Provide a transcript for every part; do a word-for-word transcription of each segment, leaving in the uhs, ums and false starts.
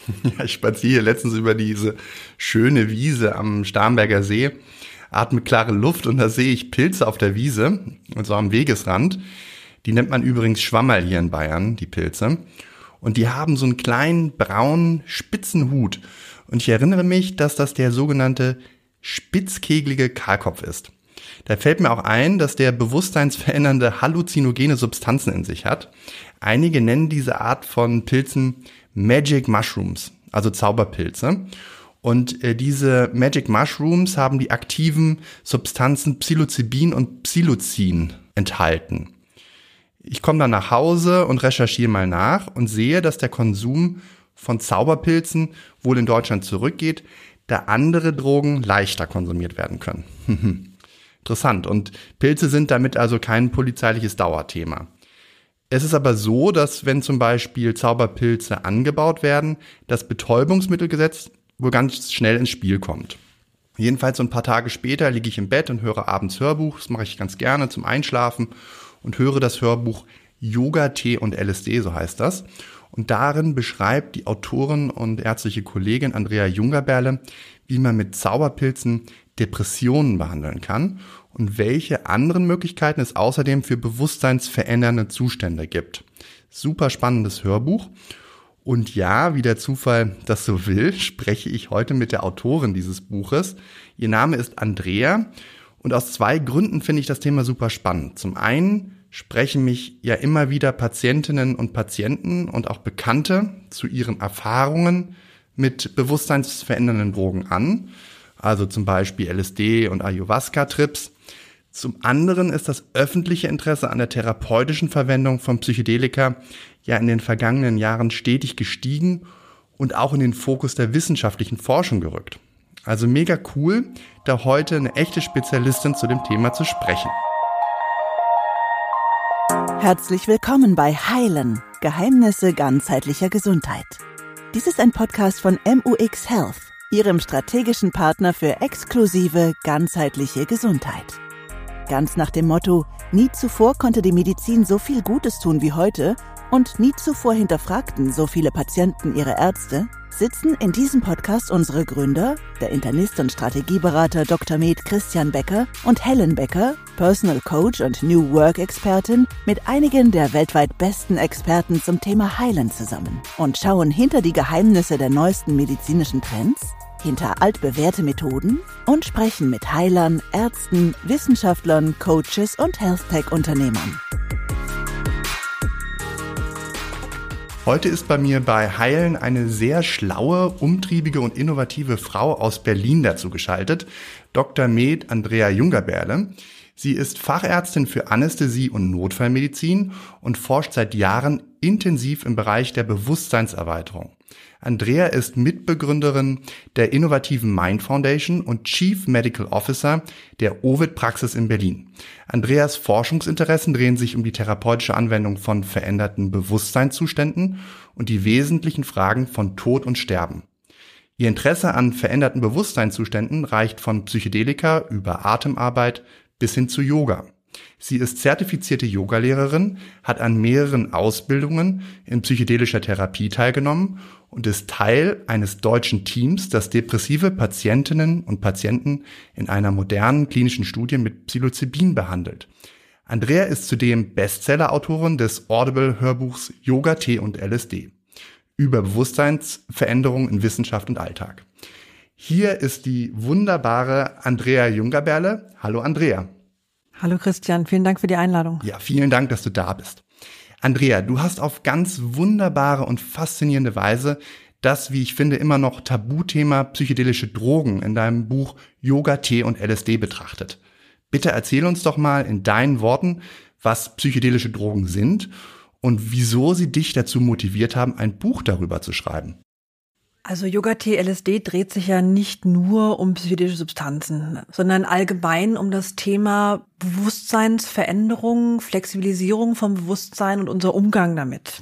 Ja, ich spaziere hier letztens über diese schöne Wiese am Starnberger See, atme klare Luft und da sehe ich Pilze auf der Wiese, und so am Wegesrand. Die nennt man übrigens Schwammerl hier in Bayern, die Pilze. Und die haben so einen kleinen, braunen, spitzen Hut. Und ich erinnere mich, dass das der sogenannte spitzkegelige Kahlkopf ist. Da fällt mir auch ein, dass der bewusstseinsverändernde halluzinogene Substanzen in sich hat. Einige nennen diese Art von Pilzen Magic Mushrooms, also Zauberpilze. Und äh, diese Magic Mushrooms haben die aktiven Substanzen Psilocybin und Psilocin enthalten. Ich komme dann nach Hause und recherchiere mal nach und sehe, dass der Konsum von Zauberpilzen wohl in Deutschland zurückgeht, da andere Drogen leichter konsumiert werden können. Interessant. Und Pilze sind damit also kein polizeiliches Dauerthema. Es ist aber so, dass wenn zum Beispiel Zauberpilze angebaut werden, das Betäubungsmittelgesetz wohl ganz schnell ins Spiel kommt. Jedenfalls so ein paar Tage später liege ich im Bett und höre abends Hörbuch. Das mache ich ganz gerne zum Einschlafen und höre das Hörbuch Yoga, Tee und L S D, so heißt das. Und darin beschreibt die Autorin und ärztliche Kollegin Andrea Jungerberle, wie man mit Zauberpilzen Depressionen behandeln kann und welche anderen Möglichkeiten es außerdem für bewusstseinsverändernde Zustände gibt. Super spannendes Hörbuch. Und ja, wie der Zufall das so will, spreche ich heute mit der Autorin dieses Buches. Ihr Name ist Andrea und aus zwei Gründen finde ich das Thema super spannend. Zum einen sprechen mich ja immer wieder Patientinnen und Patienten und auch Bekannte zu ihren Erfahrungen mit bewusstseinsverändernden Drogen an, also zum Beispiel L S D und Ayahuasca-Trips. Zum anderen ist das öffentliche Interesse an der therapeutischen Verwendung von Psychedelika ja in den vergangenen Jahren stetig gestiegen und auch in den Fokus der wissenschaftlichen Forschung gerückt. Also mega cool, da heute eine echte Spezialistin zu dem Thema zu sprechen. Herzlich willkommen bei Heilen, Geheimnisse ganzheitlicher Gesundheit. Dies ist ein Podcast von M U X Health, Ihrem strategischen Partner für exklusive, ganzheitliche Gesundheit. Ganz nach dem Motto, nie zuvor konnte die Medizin so viel Gutes tun wie heute und nie zuvor hinterfragten so viele Patienten ihre Ärzte, sitzen in diesem Podcast unsere Gründer, der Internist und Strategieberater Doktor Med Christian Becker und Helen Becker, Personal Coach und New Work Expertin, mit einigen der weltweit besten Experten zum Thema Heilen zusammen und schauen hinter die Geheimnisse der neuesten medizinischen Trends, hinter altbewährte Methoden und sprechen mit Heilern, Ärzten, Wissenschaftlern, Coaches und Health-Tech-Unternehmern. Heute ist bei mir bei Heilen eine sehr schlaue, umtriebige und innovative Frau aus Berlin dazu geschaltet, Doktor Med Andrea Jungerberle. Sie ist Fachärztin für Anästhesie und Notfallmedizin und forscht seit Jahren intensiv im Bereich der Bewusstseinserweiterung. Andrea ist Mitbegründerin der innovativen Mind Foundation und Chief Medical Officer der Ovid-Praxis in Berlin. Andreas Forschungsinteressen drehen sich um die therapeutische Anwendung von veränderten Bewusstseinszuständen und die wesentlichen Fragen von Tod und Sterben. Ihr Interesse an veränderten Bewusstseinszuständen reicht von Psychedelika über Atemarbeit bis hin zu Yoga. Sie ist zertifizierte Yogalehrerin, hat an mehreren Ausbildungen in psychedelischer Therapie teilgenommen und ist Teil eines deutschen Teams, das depressive Patientinnen und Patienten in einer modernen klinischen Studie mit Psilocybin behandelt. Andrea ist zudem Bestseller-Autorin des Audible-Hörbuchs Yoga, Tee und L S D über Bewusstseinsveränderung in Wissenschaft und Alltag. Hier ist die wunderbare Andrea Jungerberle. Hallo Andrea. Hallo Christian, vielen Dank für die Einladung. Ja, vielen Dank, dass du da bist. Andrea, du hast auf ganz wunderbare und faszinierende Weise das, wie ich finde, immer noch Tabuthema psychedelische Drogen in deinem Buch Yoga, Tee und L S D betrachtet. Bitte erzähl uns doch mal in deinen Worten, was psychedelische Drogen sind und wieso sie dich dazu motiviert haben, ein Buch darüber zu schreiben. Also Yoga-Tee, L S D dreht sich ja nicht nur um psychedelische Substanzen, sondern allgemein um das Thema Bewusstseinsveränderung, Flexibilisierung vom Bewusstsein und unser Umgang damit.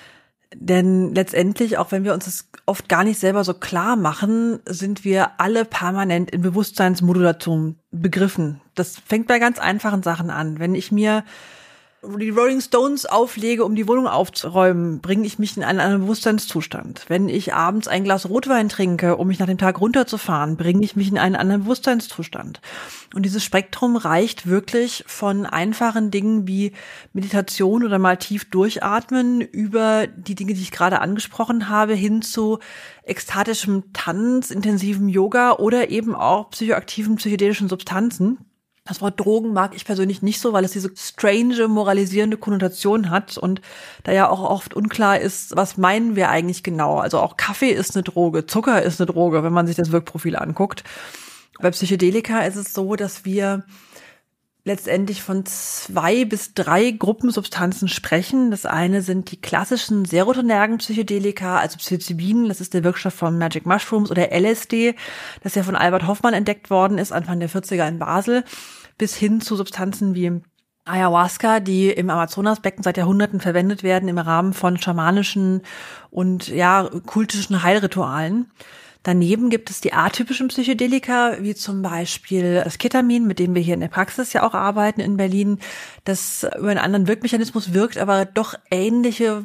Denn letztendlich, auch wenn wir uns das oft gar nicht selber so klar machen, sind wir alle permanent in Bewusstseinsmodulation begriffen. Das fängt bei ganz einfachen Sachen an. Wenn ich mir die Rolling Stones auflege, um die Wohnung aufzuräumen, bringe ich mich in einen anderen Bewusstseinszustand. Wenn ich abends ein Glas Rotwein trinke, um mich nach dem Tag runterzufahren, bringe ich mich in einen anderen Bewusstseinszustand. Und dieses Spektrum reicht wirklich von einfachen Dingen wie Meditation oder mal tief durchatmen über die Dinge, die ich gerade angesprochen habe, hin zu ekstatischem Tanz, intensivem Yoga oder eben auch psychoaktiven, psychedelischen Substanzen. Das Wort Drogen mag ich persönlich nicht so, weil es diese strange, moralisierende Konnotation hat und da ja auch oft unklar ist, was meinen wir eigentlich genau. Also auch Kaffee ist eine Droge, Zucker ist eine Droge, wenn man sich das Wirkprofil anguckt. Bei Psychedelika ist es so, dass wir letztendlich von zwei bis drei Gruppensubstanzen sprechen. Das eine sind die klassischen serotonergen Psychedelika, also Psilocybin, das ist der Wirkstoff von Magic Mushrooms, oder L S D, das ja von Albert Hofmann entdeckt worden ist, Anfang der vierziger in Basel, bis hin zu Substanzen wie Ayahuasca, die im Amazonasbecken seit Jahrhunderten verwendet werden im Rahmen von schamanischen und ja kultischen Heilritualen. Daneben gibt es die atypischen Psychedelika, wie zum Beispiel das Ketamin, mit dem wir hier in der Praxis ja auch arbeiten in Berlin, das über einen anderen Wirkmechanismus wirkt, aber doch ähnliche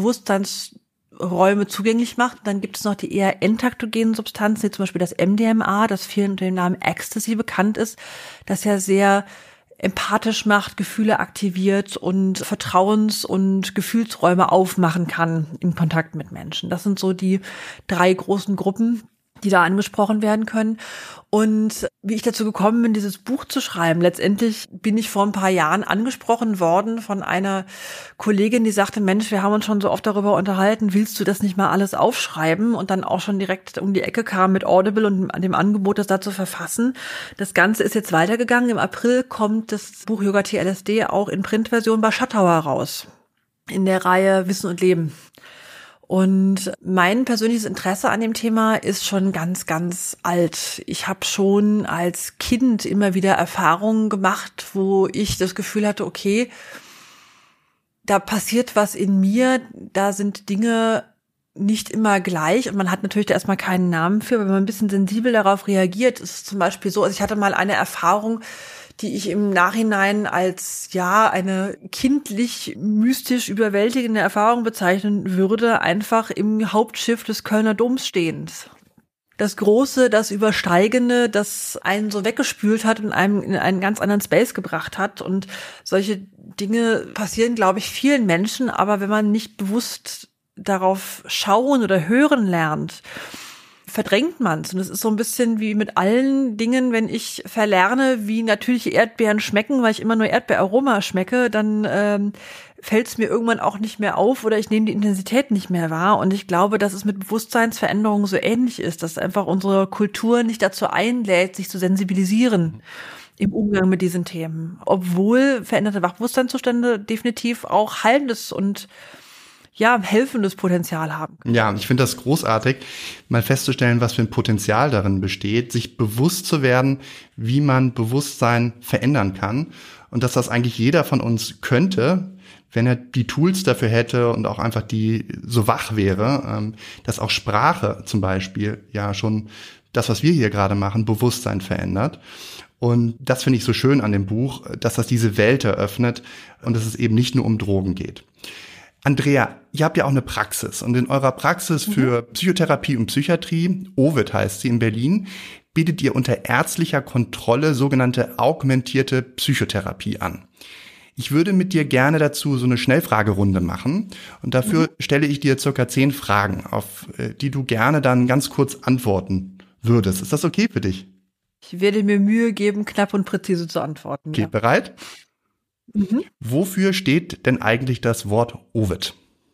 Bewusstseinsräume zugänglich macht. Dann gibt es noch die eher entaktogenen Substanzen, wie zum Beispiel das M D M A, das vielen unter dem Namen Ecstasy bekannt ist, das ja sehr empathisch macht, Gefühle aktiviert und Vertrauens- und Gefühlsräume aufmachen kann im Kontakt mit Menschen. Das sind so die drei großen Gruppen, die da angesprochen werden können. Und wie ich dazu gekommen bin, dieses Buch zu schreiben, letztendlich bin ich vor ein paar Jahren angesprochen worden von einer Kollegin, die sagte, Mensch, wir haben uns schon so oft darüber unterhalten, willst du das nicht mal alles aufschreiben? Und dann auch schon direkt um die Ecke kam mit Audible und dem Angebot, das da zu verfassen. Das Ganze ist jetzt weitergegangen. Im April kommt das Buch Yoga Tee L S D auch in Printversion bei Schattauer raus, in der Reihe Wissen und Leben. Und mein persönliches Interesse an dem Thema ist schon ganz, ganz alt. Ich habe schon als Kind immer wieder Erfahrungen gemacht, wo ich das Gefühl hatte, okay, da passiert was in mir, da sind Dinge nicht immer gleich und man hat natürlich da erstmal keinen Namen für, wenn man ein bisschen sensibel darauf reagiert. Es ist zum Beispiel so, also ich hatte mal eine Erfahrung, die ich im Nachhinein als, ja, eine kindlich, mystisch überwältigende Erfahrung bezeichnen würde, einfach im Hauptschiff des Kölner Doms stehend. Das Große, das Übersteigende, das einen so weggespült hat und einem in einen ganz anderen Space gebracht hat. Und solche Dinge passieren, glaube ich, vielen Menschen, aber wenn man nicht bewusst darauf schauen oder hören lernt, verdrängt man's. Und es ist so ein bisschen wie mit allen Dingen, wenn ich verlerne, wie natürliche Erdbeeren schmecken, weil ich immer nur Erdbeeraroma schmecke, dann ähm, fällt es mir irgendwann auch nicht mehr auf oder ich nehme die Intensität nicht mehr wahr. Und ich glaube, dass es mit Bewusstseinsveränderungen so ähnlich ist, dass einfach unsere Kultur nicht dazu einlädt, sich zu sensibilisieren im Umgang mit diesen Themen. Obwohl veränderte Wachbewusstseinszustände definitiv auch heilendes und ja, helfendes Potenzial haben. Ja, ich finde das großartig, mal festzustellen, was für ein Potenzial darin besteht, sich bewusst zu werden, wie man Bewusstsein verändern kann und dass das eigentlich jeder von uns könnte, wenn er die Tools dafür hätte und auch einfach die so wach wäre, dass auch Sprache zum Beispiel ja schon das, was wir hier gerade machen, Bewusstsein verändert. Und das finde ich so schön an dem Buch, dass das diese Welt eröffnet und dass es eben nicht nur um Drogen geht. Andrea, ihr habt ja auch eine Praxis und in eurer Praxis für Psychotherapie und Psychiatrie, Ovid heißt sie in Berlin, bietet ihr unter ärztlicher Kontrolle sogenannte augmentierte Psychotherapie an. Ich würde mit dir gerne dazu so eine Schnellfragerunde machen und dafür mhm. stelle ich dir circa zehn Fragen, auf die du gerne dann ganz kurz antworten würdest. Ist das okay für dich? Ich werde mir Mühe geben, knapp und präzise zu antworten. Okay, ja. Bereit? Mhm. Wofür steht denn eigentlich das Wort Ovid?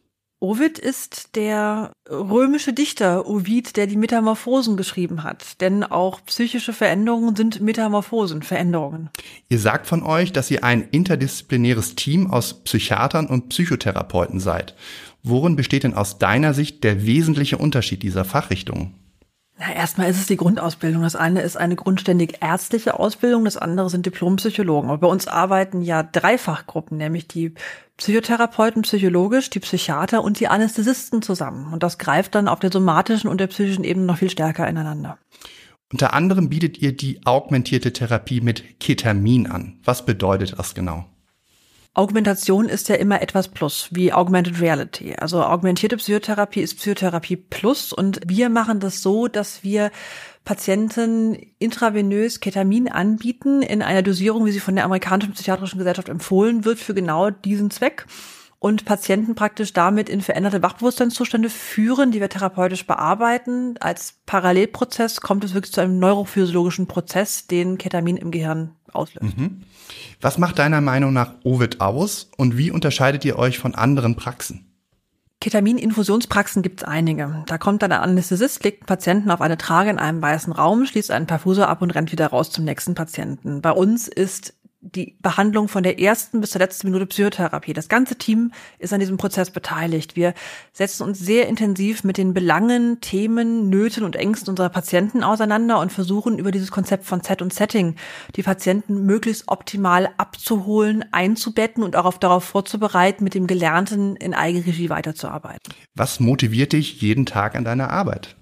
Ovid ist der römische Dichter Ovid, der die Metamorphosen geschrieben hat. Denn auch psychische Veränderungen sind Metamorphosen, Veränderungen. Ihr sagt von euch, dass ihr ein interdisziplinäres Team aus Psychiatern und Psychotherapeuten seid. Worin besteht denn aus deiner Sicht der wesentliche Unterschied dieser Fachrichtungen? Na, erstmal ist es die Grundausbildung. Das eine ist eine grundständig ärztliche Ausbildung, das andere sind Diplompsychologen. Aber bei uns arbeiten ja drei Fachgruppen, nämlich die Psychotherapeuten psychologisch, die Psychiater und die Anästhesisten zusammen. Und das greift dann auf der somatischen und der psychischen Ebene noch viel stärker ineinander. Unter anderem bietet ihr die augmentierte Therapie mit Ketamin an. Was bedeutet das genau? Augmentation ist ja immer etwas plus, wie Augmented Reality. Also augmentierte Psychotherapie ist Psychotherapie plus und wir machen das so, dass wir Patienten intravenös Ketamin anbieten in einer Dosierung, wie sie von der amerikanischen psychiatrischen Gesellschaft empfohlen wird, für genau diesen Zweck. Und Patienten praktisch damit in veränderte Wachbewusstseinszustände führen, die wir therapeutisch bearbeiten. Als Parallelprozess kommt es wirklich zu einem neurophysiologischen Prozess, den Ketamin im Gehirn auslöst. Mhm. Was macht deiner Meinung nach Ovid aus und wie unterscheidet ihr euch von anderen Praxen? Ketamin-Infusionspraxen gibt es einige. Da kommt dann ein Anästhesist, legt einen Patienten auf eine Trage in einem weißen Raum, schließt einen Perfusor ab und rennt wieder raus zum nächsten Patienten. Bei uns ist die Behandlung von der ersten bis zur letzten Minute Psychotherapie. Das ganze Team ist an diesem Prozess beteiligt. Wir setzen uns sehr intensiv mit den Belangen, Themen, Nöten und Ängsten unserer Patienten auseinander und versuchen über dieses Konzept von Set und Setting die Patienten möglichst optimal abzuholen, einzubetten und auch auf, darauf vorzubereiten, mit dem Gelernten in Eigenregie weiterzuarbeiten. Was motiviert dich jeden Tag an deiner Arbeit?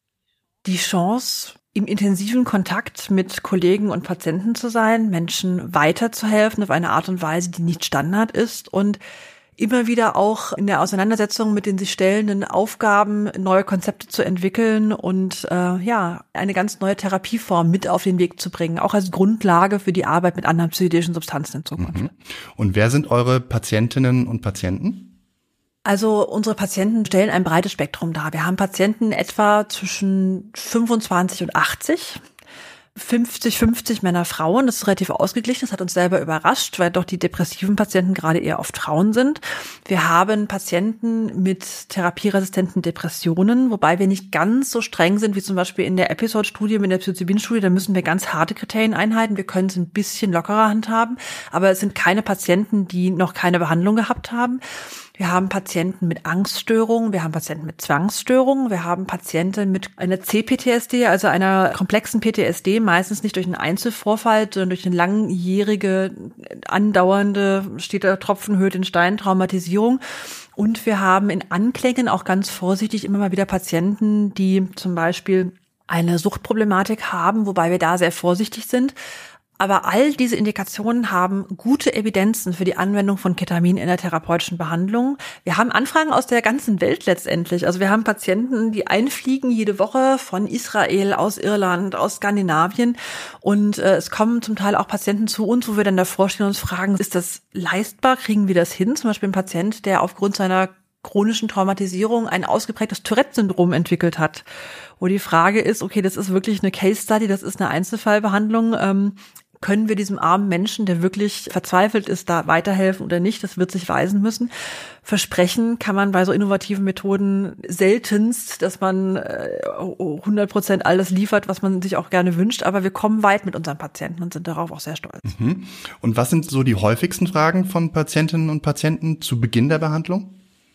Die Chance, im intensiven Kontakt mit Kollegen und Patienten zu sein, Menschen weiterzuhelfen auf eine Art und Weise, die nicht Standard ist und immer wieder auch in der Auseinandersetzung mit den sich stellenden Aufgaben neue Konzepte zu entwickeln und äh, ja eine ganz neue Therapieform mit auf den Weg zu bringen, auch als Grundlage für die Arbeit mit anderen psychedelischen Substanzen in Zukunft. Mhm. Und wer sind eure Patientinnen und Patienten? Also unsere Patienten stellen ein breites Spektrum dar. Wir haben Patienten etwa zwischen fünfundzwanzig und achtzig, fünfzig fünfzig Männer, Frauen. Das ist relativ ausgeglichen. Das hat uns selber überrascht, weil doch die depressiven Patienten gerade eher oft Frauen sind. Wir haben Patienten mit therapieresistenten Depressionen, wobei wir nicht ganz so streng sind wie zum Beispiel in der Episode-Studie, mit der Psilocybin-Studie. Da müssen wir ganz harte Kriterien einhalten. Wir können es ein bisschen lockerer handhaben, aber es sind keine Patienten, die noch keine Behandlung gehabt haben. Wir haben Patienten mit Angststörungen, wir haben Patienten mit Zwangsstörungen, wir haben Patienten mit einer C P T S D, also einer komplexen P T S D, meistens nicht durch einen Einzelvorfall, sondern durch eine langjährige, andauernde, steht der Tropfen höhlt den Stein, Traumatisierung. Und wir haben in Anklängen auch ganz vorsichtig immer mal wieder Patienten, die zum Beispiel eine Suchtproblematik haben, wobei wir da sehr vorsichtig sind. Aber all diese Indikationen haben gute Evidenzen für die Anwendung von Ketamin in der therapeutischen Behandlung. Wir haben Anfragen aus der ganzen Welt letztendlich. Also wir haben Patienten, die einfliegen jede Woche von Israel, aus Irland, aus Skandinavien. Und äh, es kommen zum Teil auch Patienten zu uns, wo wir dann davor stehen und uns fragen, ist das leistbar? Kriegen wir das hin? Zum Beispiel ein Patient, der aufgrund seiner chronischen Traumatisierung ein ausgeprägtes Tourette-Syndrom entwickelt hat. Wo die Frage ist, okay, das ist wirklich eine Case-Study, das ist eine Einzelfallbehandlung. Ähm, Können wir diesem armen Menschen, der wirklich verzweifelt ist, da weiterhelfen oder nicht? Das wird sich weisen müssen. Versprechen kann man bei so innovativen Methoden seltenst, dass man hundert Prozent alles liefert, was man sich auch gerne wünscht. Aber wir kommen weit mit unseren Patienten und sind darauf auch sehr stolz. Mhm. Und was sind so die häufigsten Fragen von Patientinnen und Patienten zu Beginn der Behandlung?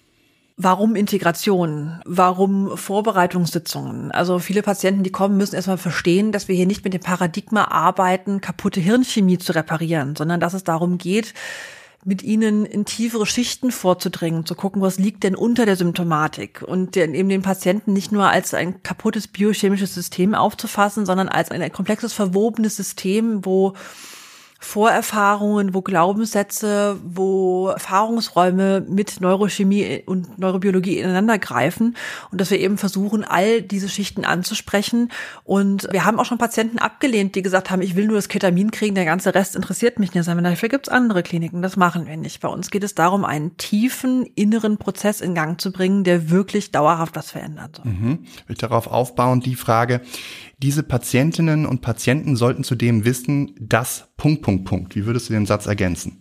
Warum Integration? Warum Vorbereitungssitzungen? Also viele Patienten, die kommen, müssen erstmal verstehen, dass wir hier nicht mit dem Paradigma arbeiten, kaputte Hirnchemie zu reparieren, sondern dass es darum geht, mit ihnen in tiefere Schichten vorzudringen, zu gucken, was liegt denn unter der Symptomatik und eben den Patienten nicht nur als ein kaputtes biochemisches System aufzufassen, sondern als ein komplexes, verwobenes System, wo Vorerfahrungen, wo Glaubenssätze, wo Erfahrungsräume mit Neurochemie und Neurobiologie ineinander greifen und dass wir eben versuchen, all diese Schichten anzusprechen. Und wir haben auch schon Patienten abgelehnt, die gesagt haben, ich will nur das Ketamin kriegen, der ganze Rest interessiert mich nicht. Dafür gibt es andere Kliniken, das machen wir nicht. Bei uns geht es darum, einen tiefen inneren Prozess in Gang zu bringen, der wirklich dauerhaft was verändern soll. Mhm. Ich will darauf aufbauen, die Frage, diese Patientinnen und Patienten sollten zudem wissen, dass Punkt, Punkt, Punkt. Wie würdest du den Satz ergänzen?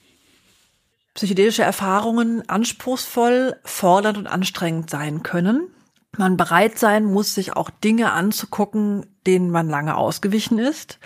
Psychedelische Erfahrungen anspruchsvoll, fordernd und anstrengend sein können. Man bereit sein muss, sich auch Dinge anzugucken, denen man lange ausgewichen ist.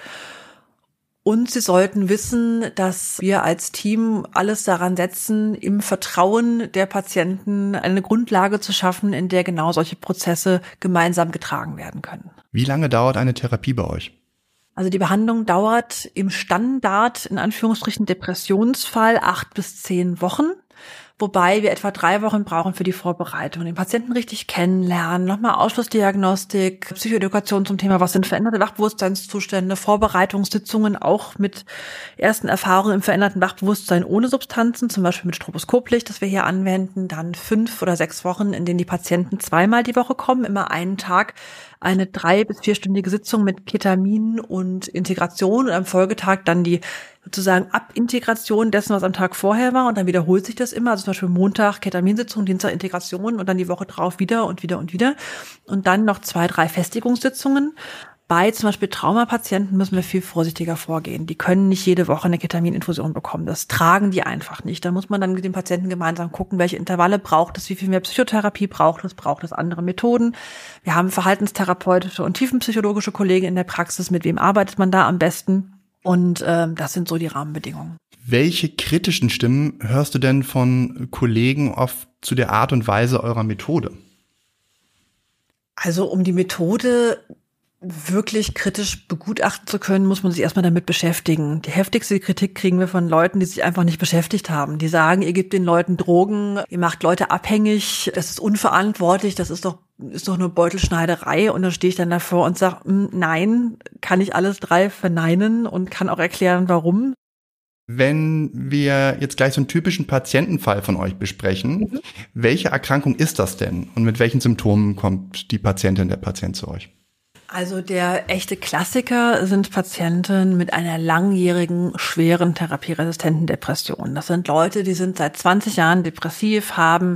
Und sie sollten wissen, dass wir als Team alles daran setzen, im Vertrauen der Patienten eine Grundlage zu schaffen, in der genau solche Prozesse gemeinsam getragen werden können. Wie lange dauert eine Therapie bei euch? Also die Behandlung dauert im Standard, in Anführungsstrichen Depressionsfall, acht bis zehn Wochen. wobei wir etwa drei Wochen brauchen für die Vorbereitung, den Patienten richtig kennenlernen, nochmal Ausschlussdiagnostik, Psychoedukation zum Thema, was sind veränderte Wachbewusstseinszustände, Vorbereitungssitzungen auch mit ersten Erfahrungen im veränderten Wachbewusstsein ohne Substanzen, zum Beispiel mit Stroboskoplicht, das wir hier anwenden, dann fünf oder sechs Wochen, in denen die Patienten zweimal die Woche kommen, immer einen Tag, eine drei- bis vierstündige Sitzung mit Ketamin und Integration und am Folgetag dann die sozusagen Abintegration dessen, was am Tag vorher war und dann wiederholt sich das immer, also zum Beispiel Montag Ketaminsitzung, Dienstag Integration und dann die Woche drauf wieder und wieder und wieder und dann noch zwei, drei Festigungssitzungen. Bei zum Beispiel Traumapatienten müssen wir viel vorsichtiger vorgehen. Die können nicht jede Woche eine Ketamininfusion bekommen. Das tragen die einfach nicht. Da muss man dann mit dem Patienten gemeinsam gucken, welche Intervalle braucht es, wie viel mehr Psychotherapie braucht es, braucht es andere Methoden. Wir haben verhaltenstherapeutische und tiefenpsychologische Kollegen in der Praxis. Mit wem arbeitet man da am besten? Und ähm, das sind so die Rahmenbedingungen. Welche kritischen Stimmen hörst du denn von Kollegen oft zu der Art und Weise eurer Methode? Also um die Methode wirklich kritisch begutachten zu können, muss man sich erstmal damit beschäftigen. Die heftigste Kritik kriegen wir von Leuten, die sich einfach nicht beschäftigt haben. Die sagen, ihr gebt den Leuten Drogen, ihr macht Leute abhängig, das ist unverantwortlich, das ist doch ist doch nur Beutelschneiderei. Und dann stehe ich dann davor und sage, nein, kann ich alles drei verneinen und kann auch erklären, warum. Wenn wir jetzt gleich so einen typischen Patientenfall von euch besprechen, mhm. welche Erkrankung ist das denn und mit welchen Symptomen kommt die Patientin, der Patient zu euch? Also der echte Klassiker sind Patienten mit einer langjährigen, schweren therapieresistenten Depression. Das sind Leute, die sind seit zwanzig Jahren depressiv, haben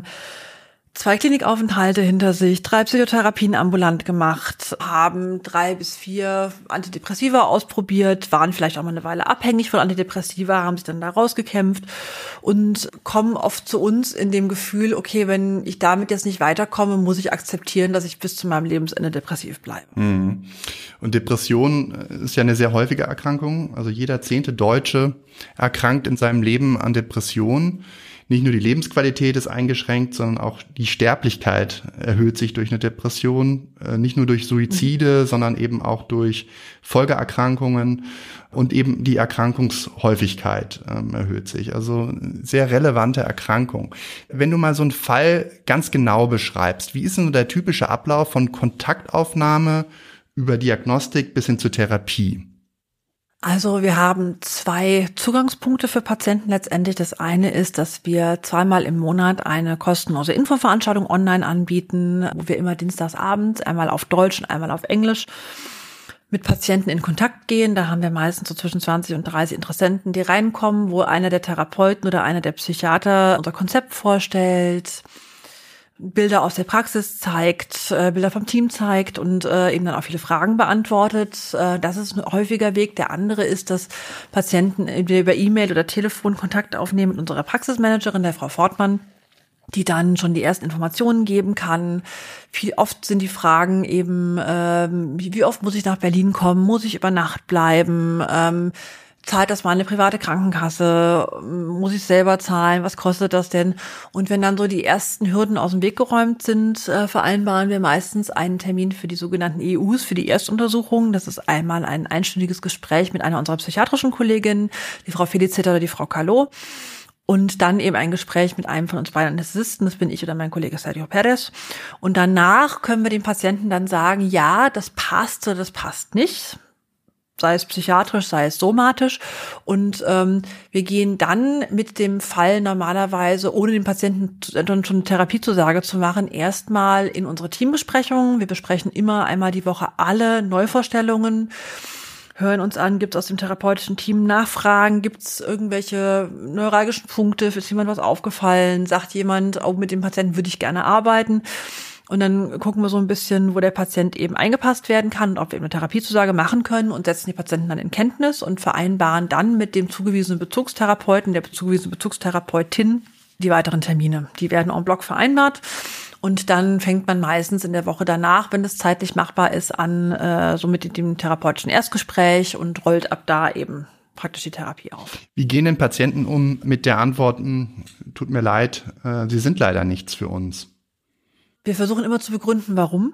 zwei Klinikaufenthalte hinter sich, drei Psychotherapien ambulant gemacht, haben drei bis vier Antidepressiva ausprobiert, waren vielleicht auch mal eine Weile abhängig von Antidepressiva, haben sich dann da rausgekämpft und kommen oft zu uns in dem Gefühl, okay, wenn ich damit jetzt nicht weiterkomme, muss ich akzeptieren, dass ich bis zu meinem Lebensende depressiv bleibe. Mhm. Und Depression ist ja eine sehr häufige Erkrankung. Also jeder zehnte Deutsche erkrankt in seinem Leben an Depression. Nicht nur die Lebensqualität ist eingeschränkt, sondern auch die Sterblichkeit erhöht sich durch eine Depression. Nicht nur durch Suizide, mhm. sondern eben auch durch Folgeerkrankungen und eben die Erkrankungshäufigkeit ähm, erhöht sich. Also sehr relevante Erkrankung. Wenn du mal so einen Fall ganz genau beschreibst, wie ist denn der typische Ablauf von Kontaktaufnahme über Diagnostik bis hin zur Therapie? Also wir haben zwei Zugangspunkte für Patienten letztendlich. Das eine ist, dass wir zweimal im Monat eine kostenlose Infoveranstaltung online anbieten, wo wir immer dienstags abends, einmal auf Deutsch und einmal auf Englisch, mit Patienten in Kontakt gehen. Da haben wir meistens so zwischen zwanzig und dreißig Interessenten, die reinkommen, wo einer der Therapeuten oder einer der Psychiater unser Konzept vorstellt, Bilder aus der Praxis zeigt, äh, Bilder vom Team zeigt und äh, eben dann auch viele Fragen beantwortet. Äh, das ist ein häufiger Weg. Der andere ist, dass Patienten über E-Mail oder Telefon Kontakt aufnehmen mit unserer Praxismanagerin, der Frau Fortmann, die dann schon die ersten Informationen geben kann. Viel oft sind die Fragen eben, ähm, wie oft muss ich nach Berlin kommen? Muss ich über Nacht bleiben? Ähm, Zahlt das mal eine private Krankenkasse? Muss ich selber zahlen? Was kostet das denn? Und wenn dann so die ersten Hürden aus dem Weg geräumt sind, äh, vereinbaren wir meistens einen Termin für die sogenannten E Us, für die Erstuntersuchung. Das ist einmal ein einstündiges Gespräch mit einer unserer psychiatrischen Kolleginnen, die Frau Felicita oder die Frau Carlo. Und dann eben ein Gespräch mit einem von uns beiden Anästhesisten, das bin ich oder mein Kollege Sergio Perez. Und danach können wir dem Patienten dann sagen, ja, das passt oder das passt nicht. Sei es psychiatrisch, sei es somatisch. Und ähm, wir gehen dann mit dem Fall normalerweise, ohne dem Patienten dann schon Therapiezusage zu machen, erstmal in unsere Teambesprechungen. Wir besprechen immer einmal die Woche alle Neuvorstellungen, hören uns an, gibt es aus dem therapeutischen Team Nachfragen, gibt es irgendwelche neuralgischen Punkte, ist jemand was aufgefallen, sagt jemand, oh, mit dem Patienten würde ich gerne arbeiten. Und dann gucken wir so ein bisschen, wo der Patient eben eingepasst werden kann und ob wir eben eine Therapiezusage machen können und setzen die Patienten dann in Kenntnis und vereinbaren dann mit dem zugewiesenen Bezugstherapeuten, der zugewiesenen Bezugstherapeutin die weiteren Termine. Die werden en bloc vereinbart und dann fängt man meistens in der Woche danach, wenn es zeitlich machbar ist, an äh, so mit dem therapeutischen Erstgespräch und rollt ab da eben praktisch die Therapie auf. Wie gehen denn Patienten um mit der Antwort, tut mir leid, äh, Sie sind leider nichts für uns? Wir versuchen immer zu begründen, warum.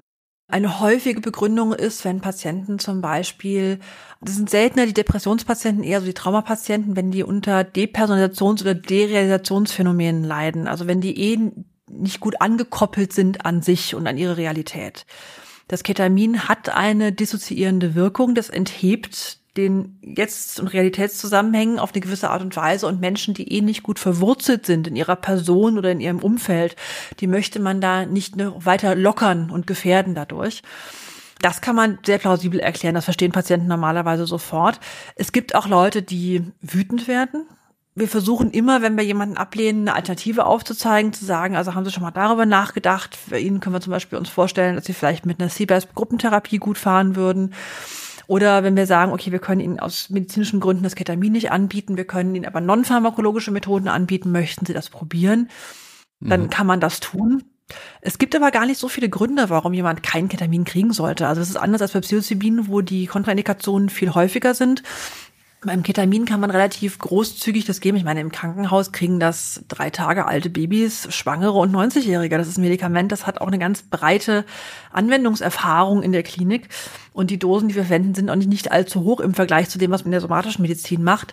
Eine häufige Begründung ist, wenn Patienten zum Beispiel, das sind seltener die Depressionspatienten, eher so die Traumapatienten, wenn die unter Depersonalisations- oder Derealisationsphänomenen leiden. Also wenn die eh nicht gut angekoppelt sind an sich und an ihre Realität. Das Ketamin hat eine dissoziierende Wirkung, das enthebt den Jetzt- und Realitätszusammenhängen auf eine gewisse Art und Weise, und Menschen, die eh nicht gut verwurzelt sind in ihrer Person oder in ihrem Umfeld, die möchte man da nicht noch weiter lockern und gefährden dadurch. Das kann man sehr plausibel erklären, das verstehen Patienten normalerweise sofort. Es gibt auch Leute, die wütend werden. Wir versuchen immer, wenn wir jemanden ablehnen, eine Alternative aufzuzeigen, zu sagen, also haben Sie schon mal darüber nachgedacht? Bei Ihnen können wir zum Beispiel uns vorstellen, dass Sie vielleicht mit einer C B A S P-Gruppentherapie gut fahren würden. Oder wenn wir sagen, okay, wir können Ihnen aus medizinischen Gründen das Ketamin nicht anbieten, wir können Ihnen aber non-pharmakologische Methoden anbieten, möchten Sie das probieren? Dann mhm. kann man das tun. Es gibt aber gar nicht so viele Gründe, warum jemand kein Ketamin kriegen sollte. Also es ist anders als bei Psilocybin, wo die Kontraindikationen viel häufiger sind. Beim Ketamin kann man relativ großzügig das geben. Ich meine, im Krankenhaus kriegen das drei Tage alte Babys, Schwangere und neunzigjährige. Das ist ein Medikament, das hat auch eine ganz breite Anwendungserfahrung in der Klinik. Und die Dosen, die wir verwenden, sind auch nicht, nicht allzu hoch im Vergleich zu dem, was man in der somatischen Medizin macht.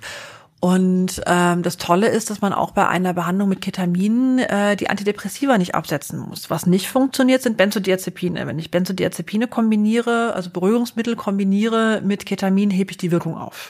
Und ähm, das Tolle ist, dass man auch bei einer Behandlung mit Ketamin äh, die Antidepressiva nicht absetzen muss. Was nicht funktioniert, sind Benzodiazepine. Wenn ich Benzodiazepine kombiniere, also Beruhigungsmittel kombiniere mit Ketamin, hebe ich die Wirkung auf.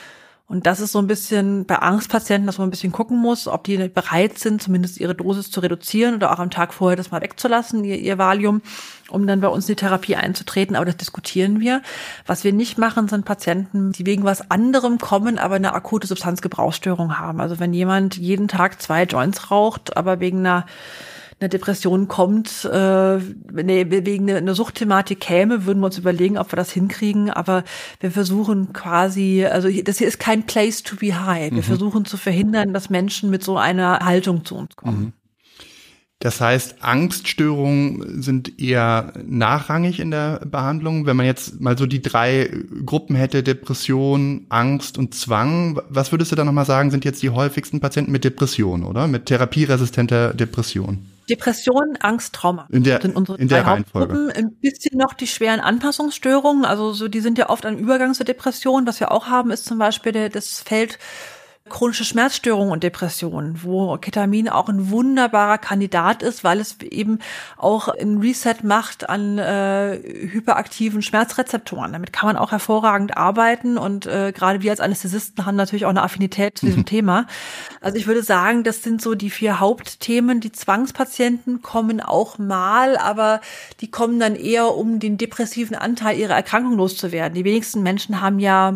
Und das ist so ein bisschen bei Angstpatienten, dass man ein bisschen gucken muss, ob die bereit sind, zumindest ihre Dosis zu reduzieren oder auch am Tag vorher das mal wegzulassen, ihr, ihr Valium, um dann bei uns in die Therapie einzutreten. Aber das diskutieren wir. Was wir nicht machen, sind Patienten, die wegen was anderem kommen, aber eine akute Substanzgebrauchsstörung haben. Also wenn jemand jeden Tag zwei Joints raucht, aber wegen einer eine Depression kommt, äh, nee, wegen einer Suchtthematik käme, würden wir uns überlegen, ob wir das hinkriegen. Aber wir versuchen quasi, also das hier ist kein place to be high. Wir mhm. versuchen zu verhindern, dass Menschen mit so einer Haltung zu uns kommen. Mhm. Das heißt, Angststörungen sind eher nachrangig in der Behandlung. Wenn man jetzt mal so die drei Gruppen hätte, Depression, Angst und Zwang, was würdest du da nochmal sagen, sind jetzt die häufigsten Patienten mit Depression, oder? Mit therapieresistenter Depression? Depression, Angst, Trauma. In der, sind unsere in der drei Reihenfolge. Hauptgruppen. Ein bisschen noch die schweren Anpassungsstörungen. Also so, die sind ja oft ein Übergang zur Depression. Was wir auch haben, ist zum Beispiel der, das Feld chronische Schmerzstörungen und Depressionen, wo Ketamin auch ein wunderbarer Kandidat ist, weil es eben auch ein Reset macht an äh, hyperaktiven Schmerzrezeptoren. Damit kann man auch hervorragend arbeiten, und äh, gerade wir als Anästhesisten haben natürlich auch eine Affinität zu diesem mhm. Thema. Also ich würde sagen, das sind so die vier Hauptthemen. Die Zwangspatienten kommen auch mal, aber die kommen dann eher, um den depressiven Anteil ihrer Erkrankung loszuwerden. Die wenigsten Menschen haben ja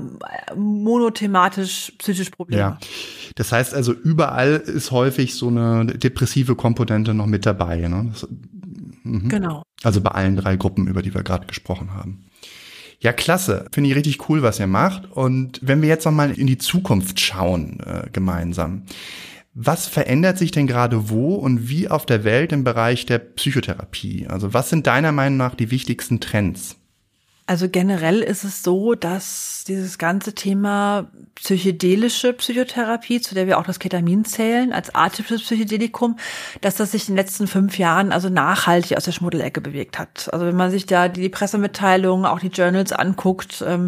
monothematisch psychische Probleme. Ja. Das heißt also, überall ist häufig so eine depressive Komponente noch mit dabei, ne? Das, mhm. Genau. Also bei allen drei Gruppen, über die wir gerade gesprochen haben. Ja, klasse. Finde ich richtig cool, was ihr macht. Und wenn wir jetzt noch mal in die Zukunft schauen, äh, gemeinsam. Was verändert sich denn gerade wo und wie auf der Welt im Bereich der Psychotherapie? Also was sind deiner Meinung nach die wichtigsten Trends? Also generell ist es so, dass dieses ganze Thema psychedelische Psychotherapie, zu der wir auch das Ketamin zählen, als atypisches Psychedelikum, dass das sich in den letzten fünf Jahren also nachhaltig aus der Schmuddelecke bewegt hat. Also wenn man sich da die Pressemitteilungen, auch die Journals anguckt, ähm,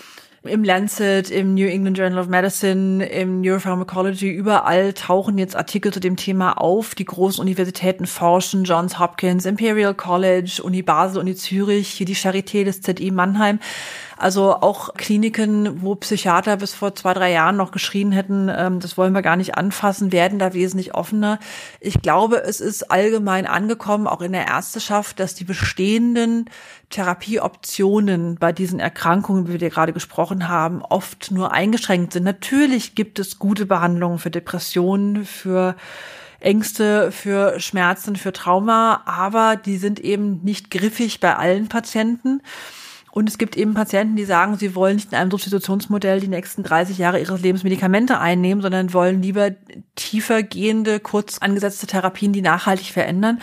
im Lancet, im New England Journal of Medicine, im Neuropharmacology, überall tauchen jetzt Artikel zu dem Thema auf. Die großen Universitäten forschen, Johns Hopkins, Imperial College, Uni Basel, Uni Zürich, hier die Charité des Z I Mannheim. Also auch Kliniken, wo Psychiater bis vor zwei, drei Jahren noch geschrien hätten, ähm, das wollen wir gar nicht anfassen, werden da wesentlich offener. Ich glaube, es ist allgemein angekommen, auch in der Ärzteschaft, dass die bestehenden Therapieoptionen bei diesen Erkrankungen, wie wir gerade gesprochen haben, oft nur eingeschränkt sind. Natürlich gibt es gute Behandlungen für Depressionen, für Ängste, für Schmerzen, für Trauma, aber die sind eben nicht griffig bei allen Patienten. Und es gibt eben Patienten, die sagen, sie wollen nicht in einem Substitutionsmodell die nächsten dreißig Jahre ihres Lebens Medikamente einnehmen, sondern wollen lieber tiefer gehende, kurz angesetzte Therapien, die nachhaltig verändern.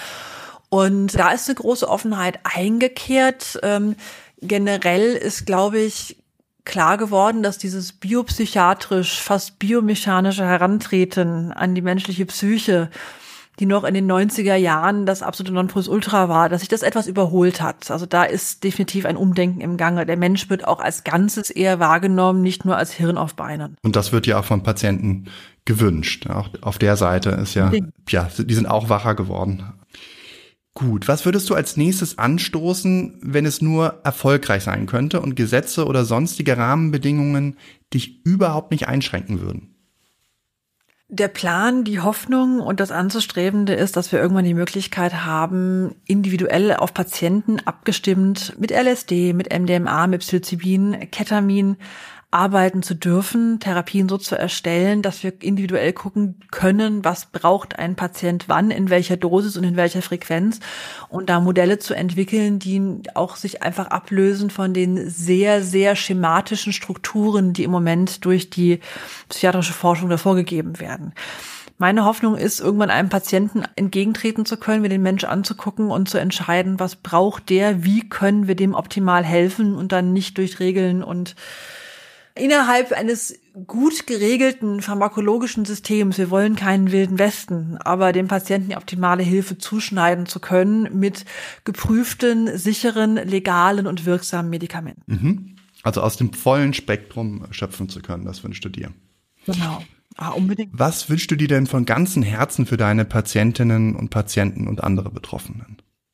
Und da ist eine große Offenheit eingekehrt. Ähm, generell ist, glaube ich, klar geworden, dass dieses biopsychiatrisch, fast biomechanische Herantreten an die menschliche Psyche, die noch in den neunziger Jahren das absolute Nonplusultra war, dass sich das etwas überholt hat. Also da ist definitiv ein Umdenken im Gange. Der Mensch wird auch als Ganzes eher wahrgenommen, nicht nur als Hirn auf Beinen. Und das wird ja auch von Patienten gewünscht. Auch auf der Seite ist ja, ja, die sind auch wacher geworden. Gut, was würdest du als nächstes anstoßen, wenn es nur erfolgreich sein könnte und Gesetze oder sonstige Rahmenbedingungen dich überhaupt nicht einschränken würden? Der Plan, die Hoffnung und das Anzustrebende ist, dass wir irgendwann die Möglichkeit haben, individuell auf Patienten abgestimmt mit L S D, mit M D M A, mit Psilocybin, Ketamin arbeiten zu dürfen, Therapien so zu erstellen, dass wir individuell gucken können, was braucht ein Patient wann, in welcher Dosis und in welcher Frequenz, und da Modelle zu entwickeln, die auch sich einfach ablösen von den sehr, sehr schematischen Strukturen, die im Moment durch die psychiatrische Forschung da vorgegeben werden. Meine Hoffnung ist, irgendwann einem Patienten entgegentreten zu können, mir den Mensch anzugucken und zu entscheiden, was braucht der, wie können wir dem optimal helfen, und dann nicht durch Regeln und innerhalb eines gut geregelten pharmakologischen Systems, wir wollen keinen wilden Westen, aber dem Patienten die optimale Hilfe zuschneiden zu können mit geprüften, sicheren, legalen und wirksamen Medikamenten. Mhm. Also aus dem vollen Spektrum schöpfen zu können, das wünschst du dir. Genau, ah, unbedingt. Was wünschst du dir denn von ganzem Herzen für deine Patientinnen und Patienten und andere Betroffenen?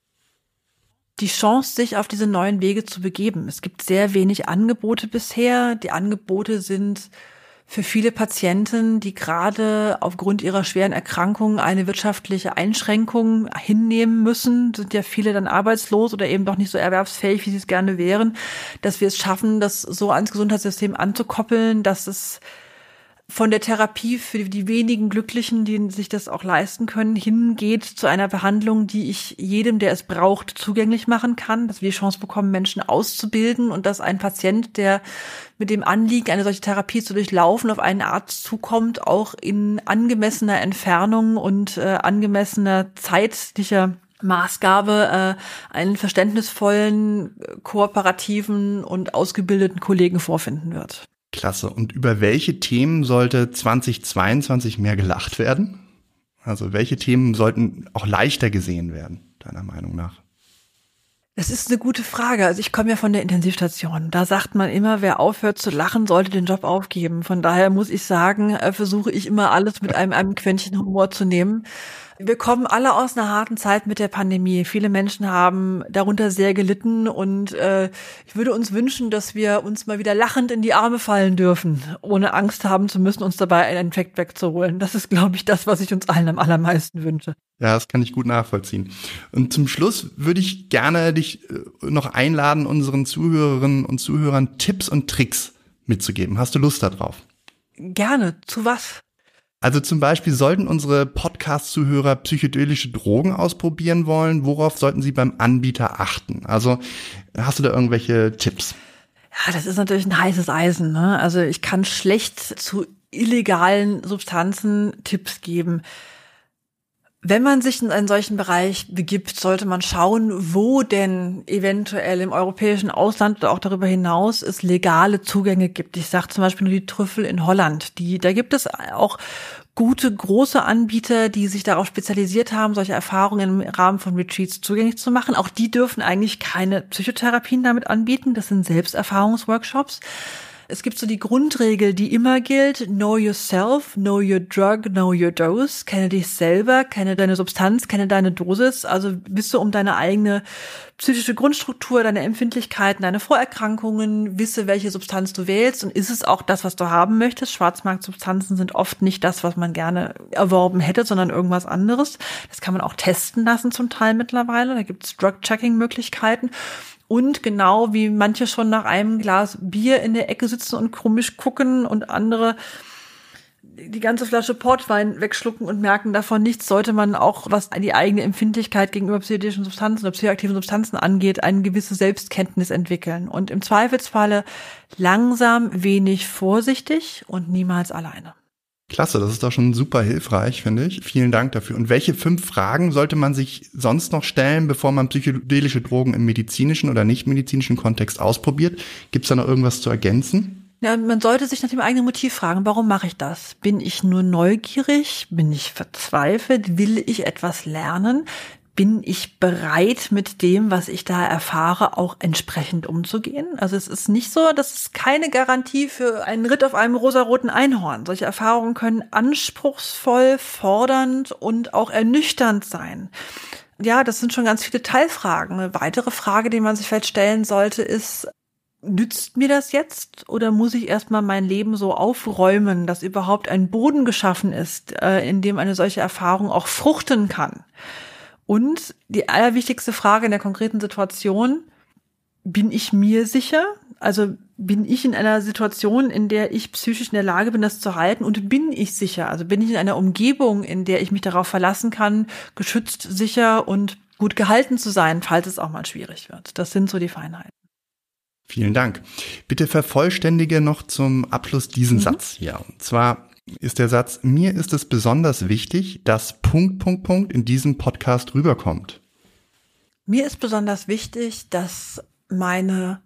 Die Chance, sich auf diese neuen Wege zu begeben. Es gibt sehr wenig Angebote bisher. Die Angebote sind für viele Patienten, die gerade aufgrund ihrer schweren Erkrankung eine wirtschaftliche Einschränkung hinnehmen müssen, sind ja viele dann arbeitslos oder eben doch nicht so erwerbsfähig, wie sie es gerne wären, dass wir es schaffen, das so ans Gesundheitssystem anzukoppeln, dass es von der Therapie für die wenigen Glücklichen, die sich das auch leisten können, hingeht zu einer Behandlung, die ich jedem, der es braucht, zugänglich machen kann, dass wir die Chance bekommen, Menschen auszubilden, und dass ein Patient, der mit dem Anliegen, eine solche Therapie zu durchlaufen, auf einen Arzt zukommt, auch in angemessener Entfernung und äh, angemessener zeitlicher Maßgabe äh, einen verständnisvollen, kooperativen und ausgebildeten Kollegen vorfinden wird. Klasse. Und über welche Themen sollte zweitausendzweiundzwanzig mehr gelacht werden? Also welche Themen sollten auch leichter gesehen werden, deiner Meinung nach? Das ist eine gute Frage. Also ich komme ja von der Intensivstation. Da sagt man immer, wer aufhört zu lachen, sollte den Job aufgeben. Von daher muss ich sagen, äh, versuche ich immer alles mit einem, einem Quäntchen Humor zu nehmen. Wir kommen alle aus einer harten Zeit mit der Pandemie. Viele Menschen haben darunter sehr gelitten, und äh, ich würde uns wünschen, dass wir uns mal wieder lachend in die Arme fallen dürfen, ohne Angst haben zu müssen, uns dabei einen Infekt wegzuholen. Das ist, glaube ich, das, was ich uns allen am allermeisten wünsche. Ja, das kann ich gut nachvollziehen. Und zum Schluss würde ich gerne dich noch einladen, unseren Zuhörerinnen und Zuhörern Tipps und Tricks mitzugeben. Hast du Lust darauf? Gerne. Zu was? Also zum Beispiel, sollten unsere Podcast-Zuhörer psychedelische Drogen ausprobieren wollen, worauf sollten sie beim Anbieter achten? Also hast du da irgendwelche Tipps? Ja, das ist natürlich ein heißes Eisen, ne? Also ich kann schlecht zu illegalen Substanzen Tipps geben. Wenn man sich in einen solchen Bereich begibt, sollte man schauen, wo denn eventuell im europäischen Ausland oder auch darüber hinaus es legale Zugänge gibt. Ich sage zum Beispiel nur die Trüffel in Holland. Die, da gibt es auch gute, große Anbieter, die sich darauf spezialisiert haben, solche Erfahrungen im Rahmen von Retreats zugänglich zu machen. Auch die dürfen eigentlich keine Psychotherapien damit anbieten. Das sind Selbsterfahrungsworkshops. Es gibt so die Grundregel, die immer gilt: Know yourself, know your drug, know your dose. Kenne dich selber, kenne deine Substanz, kenne deine Dosis. Also wisse um deine eigene psychische Grundstruktur, deine Empfindlichkeiten, deine Vorerkrankungen, wisse, welche Substanz du wählst, und ist es auch das, was du haben möchtest. Schwarzmarktsubstanzen sind oft nicht das, was man gerne erworben hätte, sondern irgendwas anderes. Das kann man auch testen lassen zum Teil mittlerweile. Da gibt es Drug-Checking-Möglichkeiten. Und genau wie manche schon nach einem Glas Bier in der Ecke sitzen und komisch gucken und andere die ganze Flasche Portwein wegschlucken und merken davon nichts, sollte man auch, was die eigene Empfindlichkeit gegenüber psychedelischen Substanzen oder psychoaktiven Substanzen angeht, eine gewisse Selbstkenntnis entwickeln. Und im Zweifelsfalle langsam, wenig vorsichtig und niemals alleine. Klasse, das ist doch schon super hilfreich, finde ich. Vielen Dank dafür. Und welche fünf Fragen sollte man sich sonst noch stellen, bevor man psychedelische Drogen im medizinischen oder nicht medizinischen Kontext ausprobiert? Gibt es da noch irgendwas zu ergänzen? Ja, man sollte sich nach dem eigenen Motiv fragen, warum mache ich das? Bin ich nur neugierig? Bin ich verzweifelt? Will ich etwas lernen? Bin ich bereit, mit dem, was ich da erfahre, auch entsprechend umzugehen? Also es ist nicht so, das ist keine Garantie für einen Ritt auf einem rosaroten Einhorn. Solche Erfahrungen können anspruchsvoll, fordernd und auch ernüchternd sein. Ja, das sind schon ganz viele Teilfragen. Eine weitere Frage, die man sich vielleicht stellen sollte, ist, nützt mir das jetzt oder muss ich erstmal mein Leben so aufräumen, dass überhaupt ein Boden geschaffen ist, in dem eine solche Erfahrung auch fruchten kann? Und die allerwichtigste Frage in der konkreten Situation, bin ich mir sicher? Also bin ich in einer Situation, in der ich psychisch in der Lage bin, das zu halten? Und bin ich sicher? Also bin ich in einer Umgebung, in der ich mich darauf verlassen kann, geschützt, sicher und gut gehalten zu sein, falls es auch mal schwierig wird? Das sind so die Feinheiten. Vielen Dank. Bitte vervollständige noch zum Abschluss diesen mhm. Satz hier. Und zwar ist der Satz, mir ist es besonders wichtig, dass Punkt, Punkt, Punkt in diesem Podcast rüberkommt. Mir ist besonders wichtig, dass meine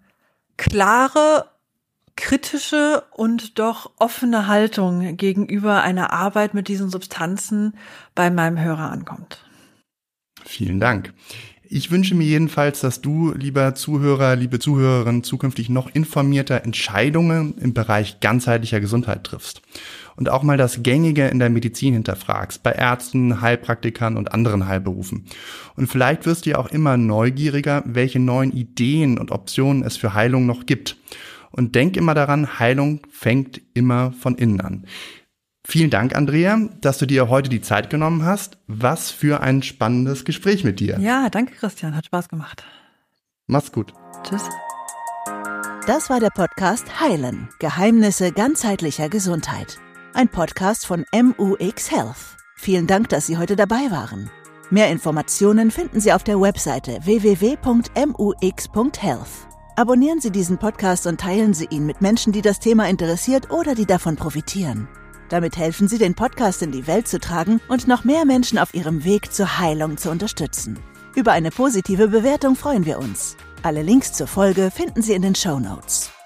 klare, kritische und doch offene Haltung gegenüber einer Arbeit mit diesen Substanzen bei meinem Hörer ankommt. Vielen Dank. Ich wünsche mir jedenfalls, dass du, lieber Zuhörer, liebe Zuhörerin, zukünftig noch informierter Entscheidungen im Bereich ganzheitlicher Gesundheit triffst und auch mal das Gängige in der Medizin hinterfragst, bei Ärzten, Heilpraktikern und anderen Heilberufen. Und vielleicht wirst du ja auch immer neugieriger, welche neuen Ideen und Optionen es für Heilung noch gibt. Und denk immer daran, Heilung fängt immer von innen an. Vielen Dank, Andrea, dass du dir heute die Zeit genommen hast. Was für ein spannendes Gespräch mit dir. Ja, danke, Christian. Hat Spaß gemacht. Mach's gut. Tschüss. Das war der Podcast Heilen. Geheimnisse ganzheitlicher Gesundheit. Ein Podcast von M U X Health. Vielen Dank, dass Sie heute dabei waren. Mehr Informationen finden Sie auf der Webseite w w w punkt m u x punkt health. Abonnieren Sie diesen Podcast und teilen Sie ihn mit Menschen, die das Thema interessiert oder die davon profitieren. Damit helfen Sie, den Podcast in die Welt zu tragen und noch mehr Menschen auf ihrem Weg zur Heilung zu unterstützen. Über eine positive Bewertung freuen wir uns. Alle Links zur Folge finden Sie in den Shownotes.